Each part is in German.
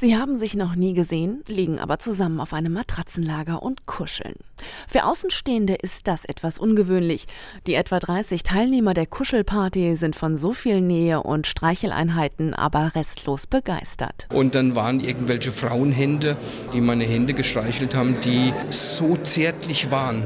Sie haben sich noch nie gesehen, liegen aber zusammen auf einem Matratzenlager und kuscheln. Für Außenstehende ist das etwas ungewöhnlich. Die etwa 30 Teilnehmer der Kuschelparty sind von so viel Nähe und Streicheleinheiten aber restlos begeistert. Und dann waren irgendwelche Frauenhände, die meine Hände gestreichelt haben, die so zärtlich waren,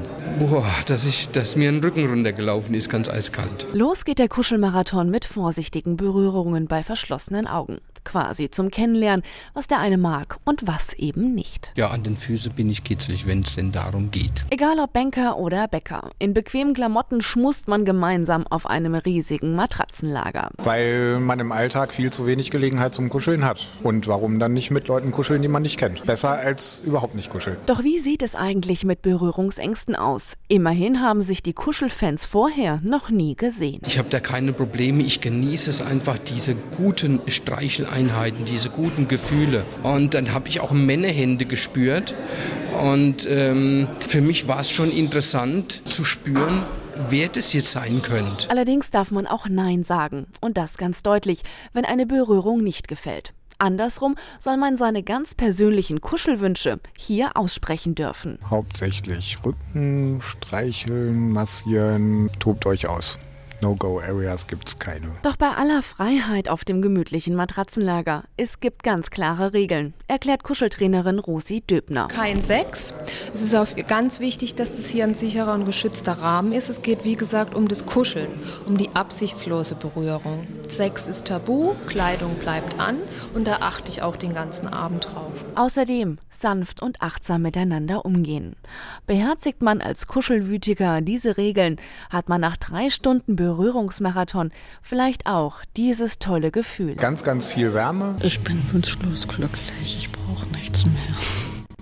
dass mir ein Rücken runtergelaufen ist, ganz eiskalt. Los geht der Kuschelmarathon mit vorsichtigen Berührungen bei verschlossenen Augen. Quasi zum Kennenlernen, was der eine mag und was eben nicht. Ja, an den Füßen bin ich kitzlig, wenn es denn darum geht. Egal ob Banker oder Bäcker, in bequemen Klamotten schmust man gemeinsam auf einem riesigen Matratzenlager. Weil man im Alltag viel zu wenig Gelegenheit zum Kuscheln hat. Und warum dann nicht mit Leuten kuscheln, die man nicht kennt? Besser als überhaupt nicht kuscheln. Doch wie sieht es eigentlich mit Berührungsängsten aus? Immerhin haben sich die Kuschelfans vorher noch nie gesehen. Ich habe da keine Probleme, ich genieße es einfach, diese guten Streicheleinheiten, diese guten Gefühle. Und dann habe ich auch Männerhände gespürt. Und für mich war es schon interessant zu spüren, wer das jetzt sein könnte. Allerdings darf man auch Nein sagen. Und das ganz deutlich, wenn eine Berührung nicht gefällt. Andersrum soll man seine ganz persönlichen Kuschelwünsche hier aussprechen dürfen. Hauptsächlich Rücken, streicheln, massieren, tobt euch aus. No-Go-Areas gibt's keine. Doch bei aller Freiheit auf dem gemütlichen Matratzenlager, es gibt ganz klare Regeln, erklärt Kuscheltrainerin Rosi Döbner. Kein Sex. Es ist auch ganz wichtig, dass das hier ein sicherer und geschützter Rahmen ist. Es geht, wie gesagt, um das Kuscheln, um die absichtslose Berührung. Sex ist tabu, Kleidung bleibt an und da achte ich auch den ganzen Abend drauf. Außerdem sanft und achtsam miteinander umgehen. Beherzigt man als Kuschelwütiger diese Regeln, hat man nach 3 Stunden Berührungsmarathon vielleicht auch dieses tolle Gefühl. Ganz, ganz viel Wärme. Ich bin wunschlos glücklich. Ich brauche nichts mehr.